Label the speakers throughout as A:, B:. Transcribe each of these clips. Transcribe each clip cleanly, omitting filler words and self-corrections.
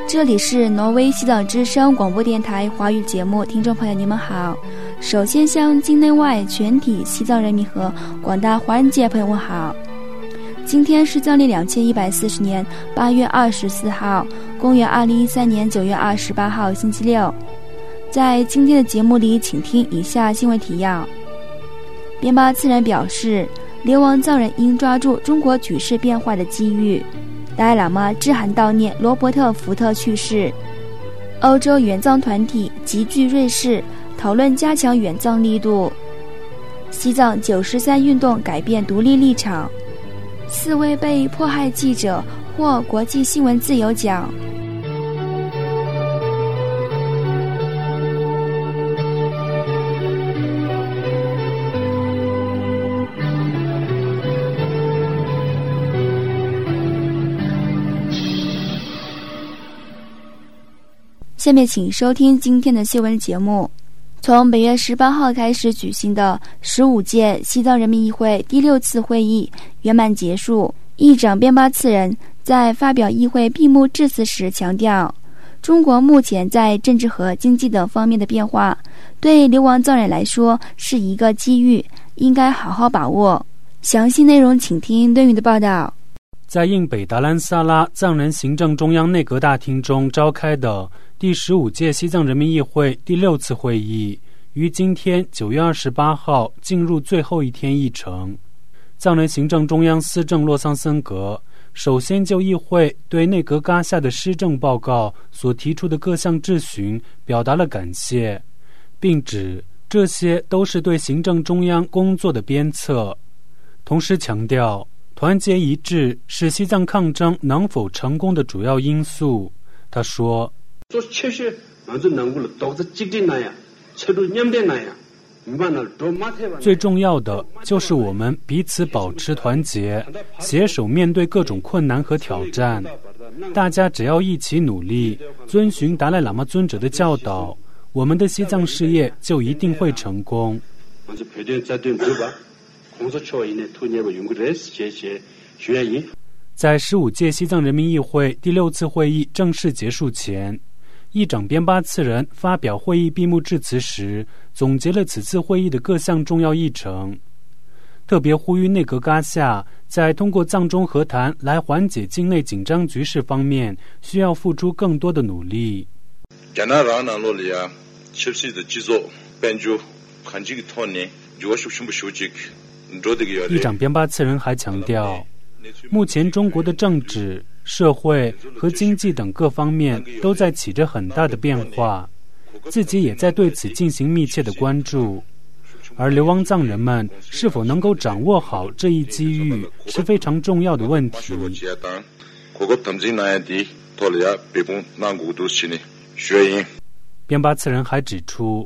A: 这里是挪威西藏之声广播电台华语节目，听众朋友你们好。首先向境内外全体西藏人民和广大华人界朋友问好。今天是藏历2140年8月24号，公元2013年9月28号星期六。在今天的节目里，请听以下新闻提要。边巴次仁表示，流亡藏人应抓住中国局势变化的机遇。达赖喇嘛致函悼念罗伯特·福特去世。欧洲援藏团体集聚瑞士，讨论加强援藏力度。西藏9·13运动改变独立立场。4位被迫害记者获国际新闻自由奖。下面请收听今天的新闻节目。从本月18号开始举行的15届西藏人民议会第6次会议圆满结束，议长边巴次仁在发表议会闭幕致辞时强调，中国目前在政治和经济等方面的变化，对流亡藏人来说是一个机遇，应该好好把握。详细内容请听论语的报道。
B: 在印北达兰萨拉藏人行政中央内阁大厅中召开的第15届西藏人民议会第6次会议，于今天9月28号进入最后一天议程。藏人行政中央司政洛桑森格首先就议会对内阁嘎夏的施政报告所提出的各项质询表达了感谢，并指这些都是对行政中央工作的鞭策，同时强调团结一致是西藏抗争能否成功的主要因素。他说，最重要的就是我们彼此保持团结，携手面对各种困难和挑战。大家只要一起努力，遵循达赖喇嘛尊者的教导，我们的西藏事业就一定会成功。在15届西藏人民议会第6次会议正式结束前，议长边巴次仁发表会议闭幕致辞时，总结了此次会议的各项重要议程，特别呼吁内阁嘎夏在通过藏中和谈来缓解境内紧张局势方面，需要付出更多的努力。议长边巴次仁还强调，目前中国的政治、社会和经济等各方面都在起着很大的变化，自己也在对此进行密切的关注。而流亡藏人们是否能够掌握好这一机遇，是非常重要的问题。边巴次仁还指出，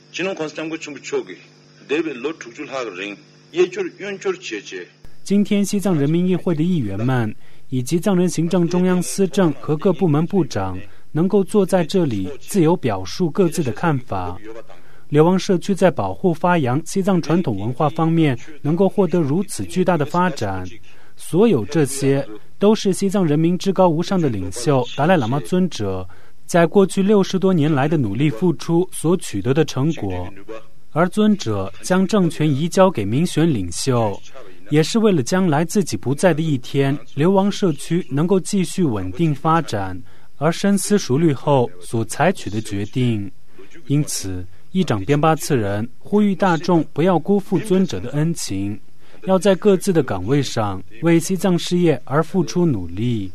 B: 今天西藏人民议会的议员们以及藏人行政中央司政和各部门部长能够坐在这里自由表述各自的看法，流亡社区在保护发扬西藏传统文化方面能够获得如此巨大的发展，所有这些都是西藏人民至高无上的领袖达赖喇嘛尊者在过去60多年来的努力付出所取得的成果。而尊者将政权移交给民选领袖，也是为了将来自己不在的一天，流亡社区能够继续稳定发展而深思熟虑后所采取的决定。因此，议长边巴次仁呼吁大众不要辜负尊者的恩情，要在各自的岗位上为西藏事业而付出努力。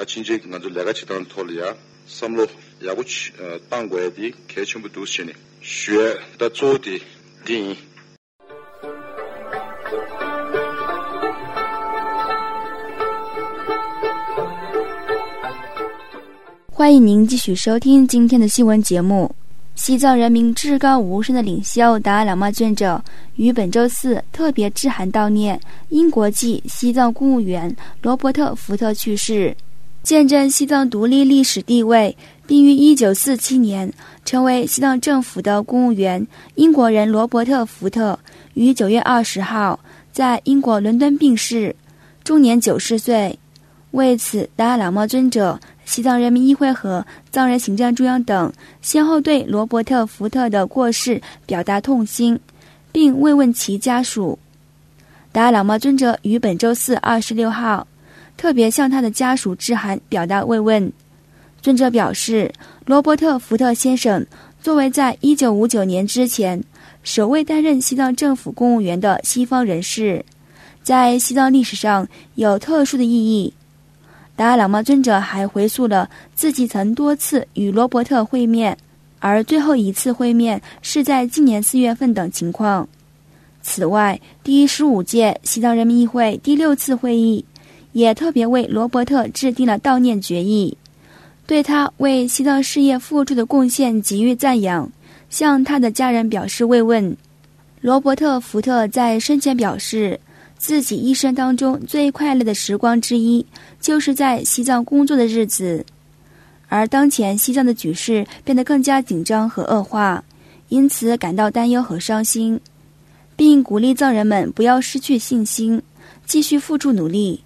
A: 欢迎您继续收听今天的新闻节目。西藏人民至高无上的领袖达赖喇嘛尊者于本周4特别致函悼念英国籍西藏公务员罗伯特·福特去世，见证西藏独立历史地位，并于1947年成为西藏政府的公务员。英国人罗伯特·福特于9月20号在英国伦敦病逝，终年90岁。为此，达赖喇嘛尊者西藏人民议会和藏人行政中央等先后对罗伯特·福特的过世表达痛心，并慰问其家属。达赖喇嘛尊者于本周四26号特别向他的家属致函表达慰问。尊者表示，罗伯特·福特先生作为在1959年之前首位担任西藏政府公务员的西方人士，在西藏历史上有特殊的意义。达赖喇嘛尊者还回溯了自己曾多次与罗伯特会面，而最后一次会面是在今年4月份等情况。此外，第15届西藏人民议会第6次会议也特别为罗伯特制定了悼念决议，对他为西藏事业付出的贡献给予赞扬，向他的家人表示慰问。罗伯特·福特在生前表示，自己一生当中最快乐的时光之一就是在西藏工作的日子，而当前西藏的局势变得更加紧张和恶化，因此感到担忧和伤心，并鼓励藏人们不要失去信心，继续付出努力。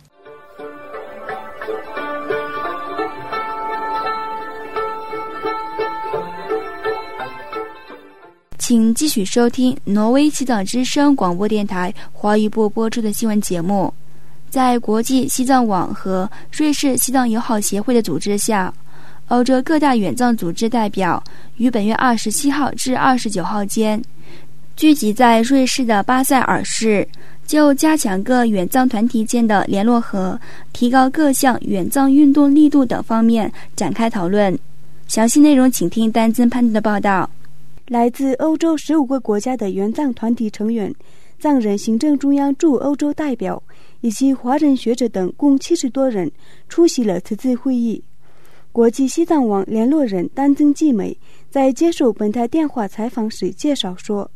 A: 请继续收听挪威西藏之声广播电台华语部播出的新闻节目。在国际西藏网和瑞士西藏友好协会的组织下，欧洲各大远藏组织代表于本月27号至29号间聚集在瑞士的巴塞尔市，就加强各远藏团体间的联络和提高各项远藏运动力度等方面展开讨论。详细内容请听丹增潘的报道。
C: 来自欧洲15个国家的援藏团体成员、藏人行政中央驻欧洲代表以及华人学者等共70多人出席了此次会议。国际西藏网联络人丹增纪美在接受本台电话采访时介绍说，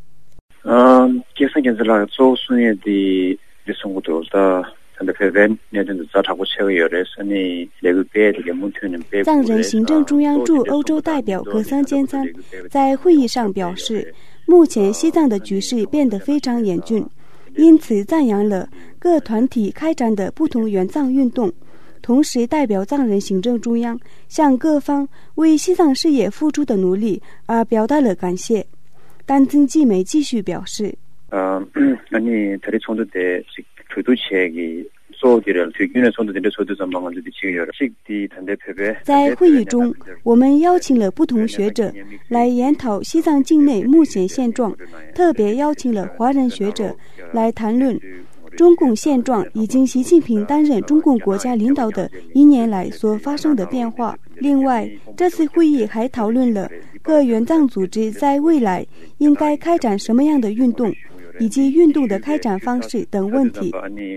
C: 藏人行政中央驻欧洲代表格桑坚参在会议上表示，目前西藏的局势变得非常严峻，因此赞扬了各团体开展的不同援藏运动，同时代表藏人行政中央向各方为西藏事业付出的努力而表达了感谢。丹增纪美继续表示，在会议中，我们邀请了不同学者来研讨西藏境内目前现状，特别邀请了华人学者来谈论中共现状以及习近平担任中共国家领导的1年来所发生的变化。另外，这次会议还讨论了各援藏组织在未来应该开展什么样的运动，以及运动的开展方式等问题。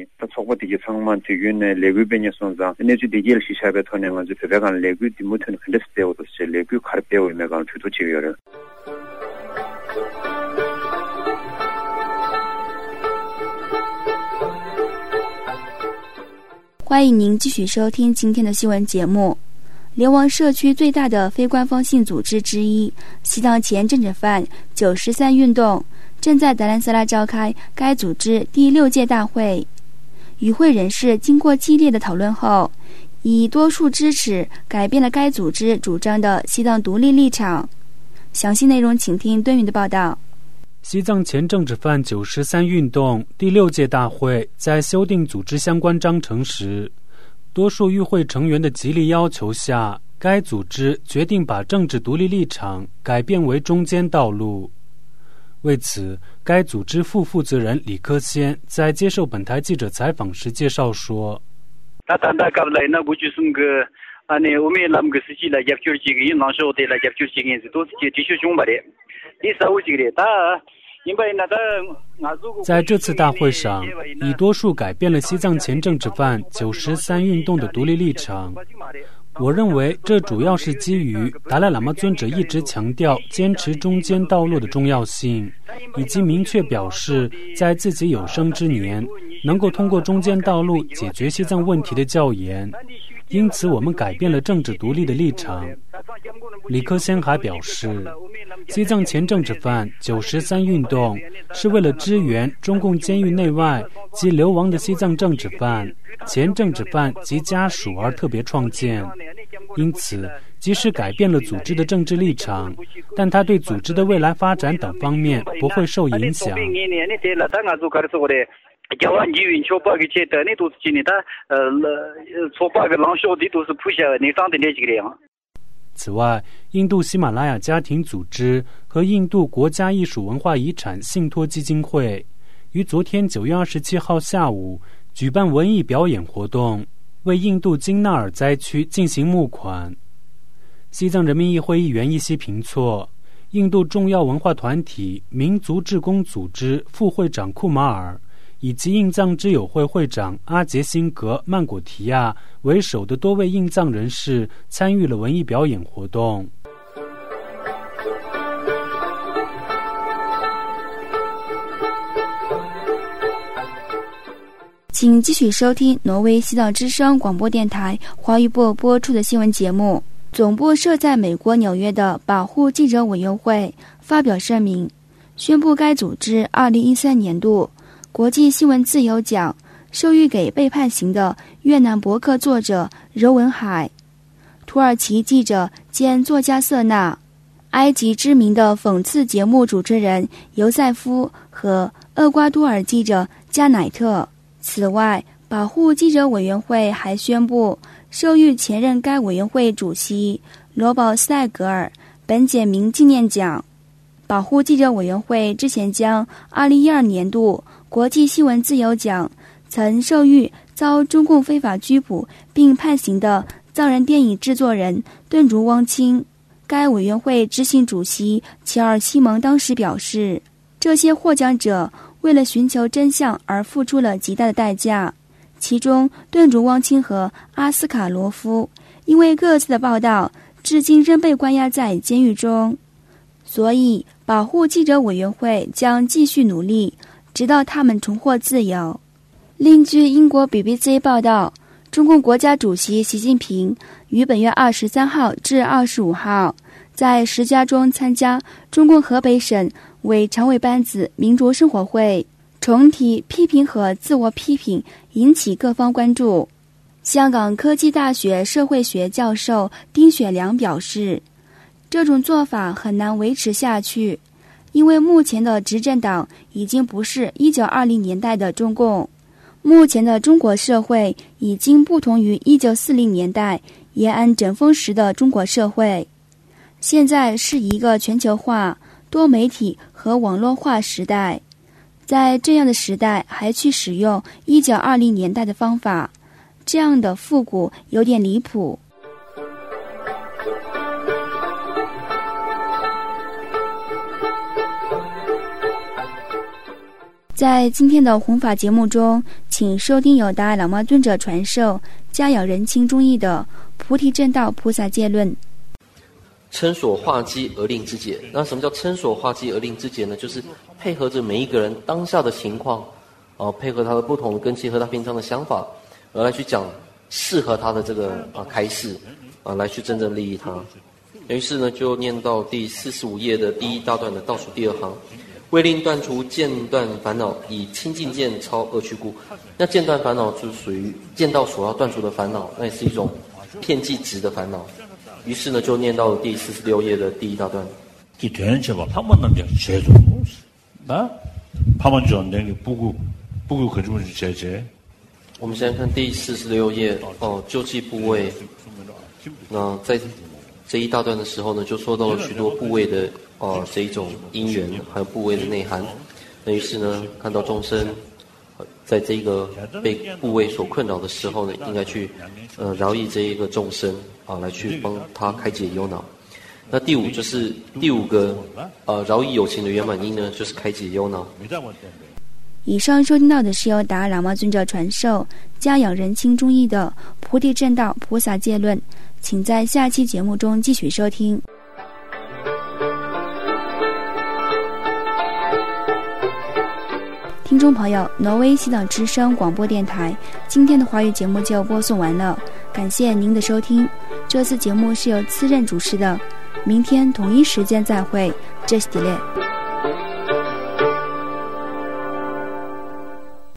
A: 欢迎您继续收听今天的新闻节目。流亡社区最大的非官方性组织之一西藏前政治犯913运动正在达兰萨拉召开该组织第6届大会。与会人士经过激烈的讨论后，以多数支持改变了该组织主张的西藏独立立场。详细内容请听敦云的报道。
B: 西藏前政治犯913运动第6届大会在修订组织相关章程时，多数与会成员的极力要求下，该组织决定把政治独立立场改变为中间道路。为此，该组织副负责人李克先在接受本台记者采访时介绍说，在这次大会上，以多数改变了西藏前政治犯913运动的独立立场。我认为这主要是基于达赖喇嘛尊者一直强调坚持中间道路的重要性，以及明确表示在自己有生之年能够通过中间道路解决西藏问题的教言。因此我们改变了政治独立的立场， 李克先还表示，西藏前政治犯913运动是为了支援中共监狱内外及流亡的西藏政治犯、前政治犯及家属而特别创建。因此，即使改变了组织的政治立场，但他对组织的未来发展等方面不会受影响。此外，印度喜马拉雅家庭组织和印度国家艺术文化遗产信托基金会于昨天9月27号下午举办文艺表演活动，为印度金纳尔灾区进行募款。西藏人民议会议员伊西平措、印度重要文化团体民族志工组织副会长库马尔以及印藏之友会会长阿杰辛格曼果提亚为首的多位印藏人士参与了文艺表演活动。
A: 请继续收听挪威西藏之声广播电台华语部播出的新闻节目。总部设在美国纽约的保护记者委员会发表声明，宣布该组织2013年度国际新闻自由奖授予给被判刑的越南博客作者柔文海、土耳其记者兼作家瑟纳、埃及知名的讽刺节目主持人尤塞夫和厄瓜多尔记者加乃特。此外，保护记者委员会还宣布授予前任该委员会主席罗保斯泰格尔本简明纪念奖。保护记者委员会之前将2012年度国际新闻自由奖曾授予遭中共非法拘捕并判刑的藏人电影制作人顿竹汪清。该委员会执行主席齐尔西蒙当时表示，这些获奖者为了寻求真相而付出了极大的代价，其中顿竹汪清和阿斯卡罗夫因为各自的报道至今仍被关押在监狱中，所以保护记者委员会将继续努力直到他们重获自由。另据英国 BBC 报道，中共国家主席习近平于本月23号至25号在石家庄参加中共河北省委常委班子民主生活会，重提批评和自我批评引起各方关注。香港科技大学社会学教授丁雪良表示，这种做法很难维持下去，因为目前的执政党已经不是1920年代的中共，目前的中国社会已经不同于1940年代延安整风时的中国社会，现在是一个全球化、多媒体和网络化时代。在这样的时代还去使用1920年代的方法，这样的复古有点离谱。在今天的弘法节目中，请收听由达赖喇嘛尊者传授嘉养人情忠义的菩提正道菩萨戒论。
D: 称所化机而令之解。那什么叫称所化机而令之解呢？就是配合着每一个人当下的情况，配合他的不同跟结合他平常的想法，而来去讲适合他的这个开示，来去真正利益他。于是呢，就念到第45页的第1大段的倒数第2行，为令断除间断烦恼，以清净见超恶趣故。那间断烦恼就是属于见到所要断除的烦恼，那也是一种遍计执的烦恼。于是呢，就念到了第46页的第1大段。
E: 이 되는 제법 파만남자 제도 나 파만 주었는데 부구 그림을 제제。
D: 我们现在看第46页救济部位。那在这一大段的时候呢，就说到了许多部位的这一种因缘，还有部位的内涵。那于是呢，看到众生在这个被部位所困扰的时候呢，应该去饶益这一个众生来去帮他开解忧恼。那第5个饶益有情的圆满因呢，就是开解忧恼。
A: 以上收听到的是由达赖喇嘛尊者传授嘉养人情忠义的菩提正道菩萨戒论，请在下期节目中继续收听。听听众朋友，挪威西藏之声广播电台今天的华语节目就播送完了，感谢您的收听。这次节目是由次任主持的，明天同一时间再会，这是迪列。